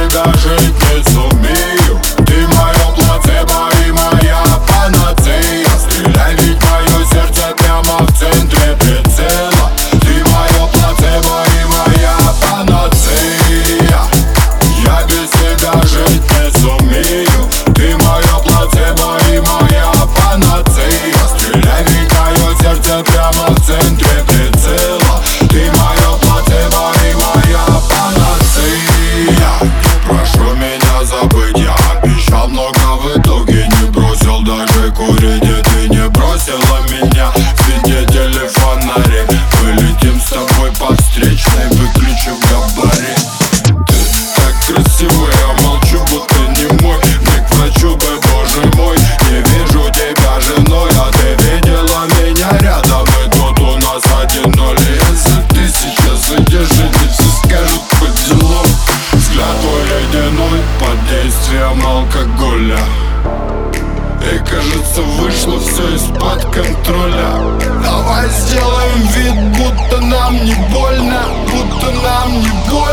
себя жить не сумею. Ты мое плацебо и моя панацея. Стреляй, ведь мое сердце прямо в центре прицела. Ты мое плацебо и моя панацея. Я без тебя жить не сумею. Ты мое плацебо и моя панацея. Стреляй, ведь мое сердце прямо в центре прицела. Ты мое плацебо и моя панацея. Прошу меня забыть, я обещал много, в итоге не бросил даже курить. И ты не бросила меня, свидетели фонарей. Вылетим с тобой под встречной, выключив габарит. Ты так красивая, я молчу, будто не мой. Мне к врачу бы, боже мой. Не вижу тебя женой, а ты видела меня рядом. И тут у нас 1-0. Если ты сейчас уйдешь, и все скажут по делам. Взгляд твой ледяной под действием алкоголя. И кажется, вышло все из-под контроля. Давай сделаем вид, будто нам не больно, будто нам не больно.